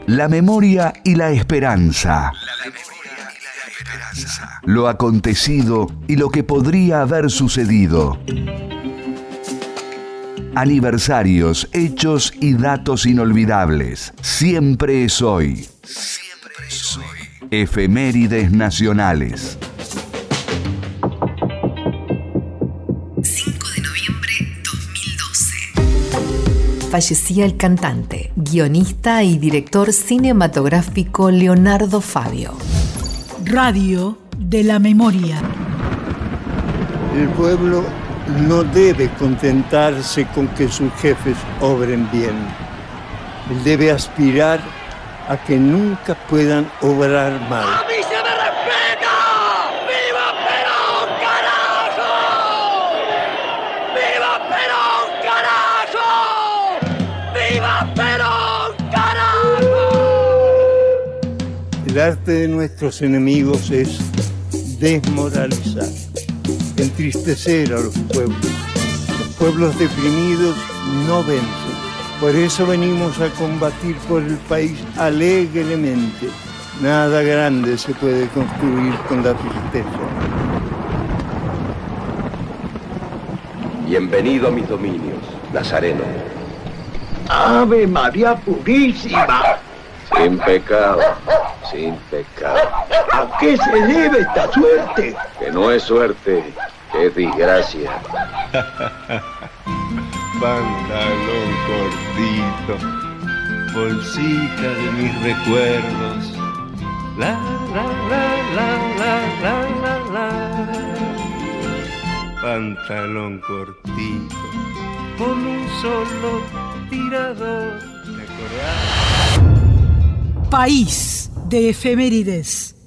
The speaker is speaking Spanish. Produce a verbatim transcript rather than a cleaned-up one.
La memoria y la esperanza. Lo acontecido y lo que podría haber sucedido. Aniversarios, hechos y datos inolvidables. Siempre es hoy. Siempre es hoy. Efemérides nacionales. cinco de noviembre de dos mil doce. Fallecía el cantante, guionista y director cinematográfico Leonardo Fabio. Radio de la memoria. El pueblo no debe contentarse con que sus jefes obren bien. Él debe aspirar a que nunca puedan obrar mal. ¡A mí se me respeta! ¡Viva Perón, carajo! ¡Viva Perón, carajo! ¡Viva Perón, carajo! El arte de nuestros enemigos es desmoralizar, entristecer a los pueblos. Los pueblos deprimidos no vencen. Por eso venimos a combatir por el país alegremente. Nada grande se puede construir con la tristeza. Bienvenido a mis dominios, Nazareno. ¡Ave María Purísima! Sin pecado, sin pecado. ¿A qué se debe esta suerte? Que no es suerte, que es desgracia. Pantalón cortito, bolsita de mis recuerdos. La, la, la, la, la, la, la, la. Pantalón cortito, con un solo tirador. País de efemérides.